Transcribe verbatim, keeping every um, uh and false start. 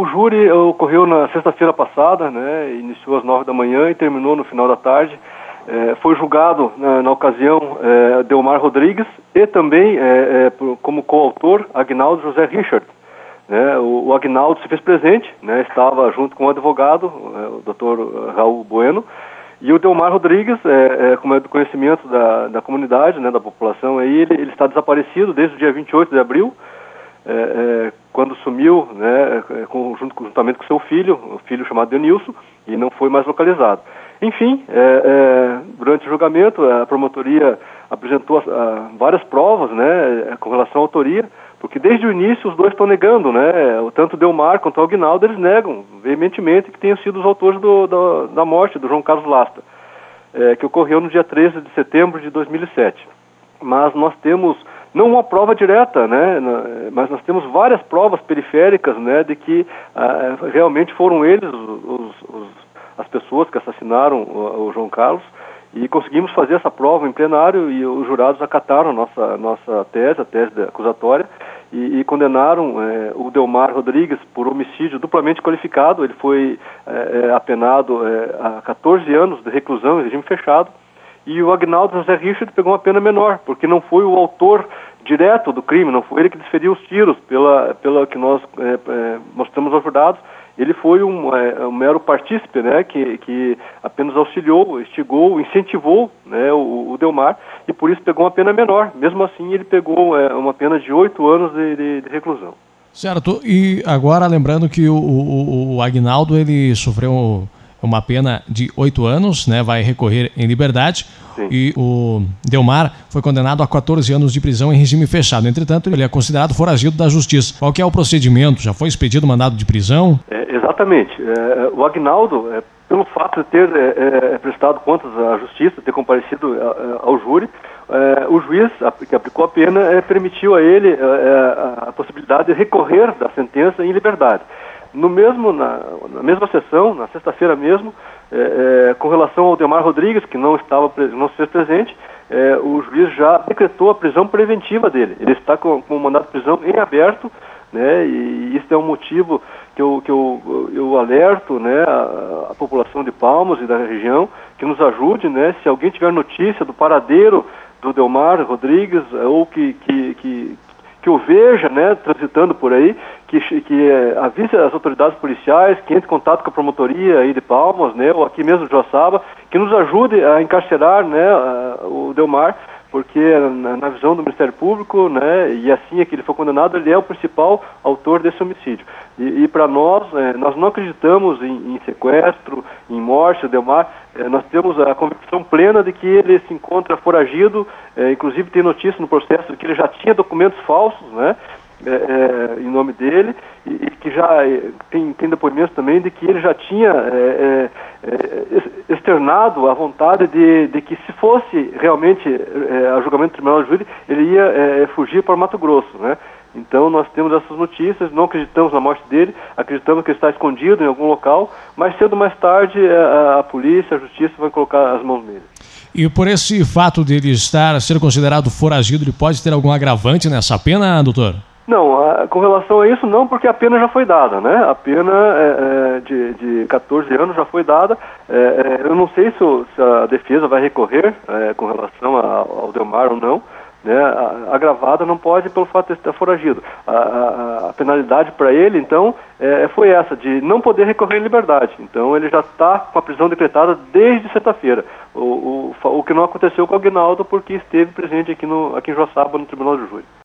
o júri ocorreu na sexta-feira passada, né, iniciou às nove da manhã e terminou no final da tarde. É, foi julgado, na, na ocasião, é, Delmar Rodrigues e também, é, é, como coautor, Agnaldo José Richard. Né, o, o Agnaldo se fez presente, né, estava junto com o advogado, é, o doutor Raul Bueno, e o Delmar Rodrigues, é, é, como é do conhecimento da, da comunidade, né, da população, aí, ele, ele está desaparecido desde o dia vinte e oito de abril, é, é, quando sumiu, né, com, junto, juntamente com seu filho, o filho chamado Denilson, e não foi mais localizado. Enfim, é, é, durante o julgamento, a promotoria apresentou a, várias provas, né, com relação à autoria, porque desde o início os dois estão negando, né, tanto o Delmar quanto o Agnaldo, eles negam veementemente que tenham sido os autores do, do, da morte do João Carlos Lasta, é, que ocorreu no dia treze de setembro de dois mil e sete. Mas nós temos, não uma prova direta, né, mas nós temos várias provas periféricas, né, de que ah, realmente foram eles os, os, as pessoas que assassinaram o, o João Carlos, e conseguimos fazer essa prova em plenário e os jurados acataram a nossa, nossa tese, a tese acusatória, e, e condenaram é, o Delmar Rodrigues por homicídio duplamente qualificado. Ele foi é, apenado é, a catorze anos de reclusão em regime fechado, e o Agnaldo José Richard pegou uma pena menor, porque não foi o autor direto do crime, não foi ele que desferiu os tiros, pela, pela que nós é, é, mostramos aos jurados. Ele foi um, é, um mero partícipe, né, que, que apenas auxiliou, instigou, incentivou, né, o, o Delmar, e por isso pegou uma pena menor. Mesmo assim, ele pegou é, uma pena de oito anos de, de, de reclusão. Certo. E agora, lembrando que o, o, o Agnaldo, ele sofreu uma pena de oito anos, né, vai recorrer em liberdade. Sim. E o Delmar foi condenado a quatorze anos de prisão em regime fechado. Entretanto, ele é considerado foragido da justiça. Qual que é o procedimento? Já foi expedido mandado de prisão? É, exatamente. É, o Agnaldo, é, pelo fato de ter é, é, prestado contas à justiça, ter comparecido a, a, ao júri, é, o juiz que aplicou a pena é, permitiu a ele é, a, a possibilidade de recorrer da sentença em liberdade. No mesmo, na, na mesma sessão, na sexta-feira mesmo, é, é, com relação ao Delmar Rodrigues, que não estava, não se fez presente, é, o juiz já decretou a prisão preventiva dele. Ele está com, com o mandado de prisão em aberto, né, e isso é um motivo que eu, que eu, eu alerto, né, a, a população de Palmas e da região, que nos ajude, né, se alguém tiver notícia do paradeiro do Delmar Rodrigues, ou que, que, que que o veja, né, transitando por aí, que, que é, avise as autoridades policiais, que entre em contato com a promotoria aí de Palmas, né, ou aqui mesmo de Joaçaba, que nos ajude a encarcerar, né, o Delmar, porque na, na visão do Ministério Público, né, e assim é que ele foi condenado, ele é o principal autor desse homicídio. E, e para nós, é, nós não acreditamos em, em sequestro, em morte do Delmar, é, nós temos a convicção plena de que ele se encontra foragido, é, inclusive tem notícia no processo de que ele já tinha documentos falsos, né, é, é, em nome dele, e, e que já é, tem, tem depoimentos também de que ele já tinha é, é, externado a vontade de, de que se fosse realmente é, a julgamento do Tribunal de Júri, ele ia é, fugir para Mato Grosso, né? Então nós temos essas notícias, não acreditamos na morte dele, acreditamos que ele está escondido em algum local, mas cedo ou mais tarde a, a polícia, a justiça vai colocar as mãos nele. E por esse fato de ele estar, ser considerado foragido, ele pode ter algum agravante nessa pena, doutor? Não, a, com relação a isso não, porque a pena já foi dada, né? A pena é, é, de, de catorze anos já foi dada. É, é, eu não sei se, o, se a defesa vai recorrer é, com relação a, ao Delmar ou não. Né, a, agravada não pode pelo fato de estar foragido. A, a, a penalidade para ele, então, é, foi essa, de não poder recorrer em liberdade. Então, ele já está com a prisão decretada desde sexta-feira. O, o, o que não aconteceu com o Agnaldo, porque esteve presente aqui, no, aqui em Joaçaba, no Tribunal de Júri.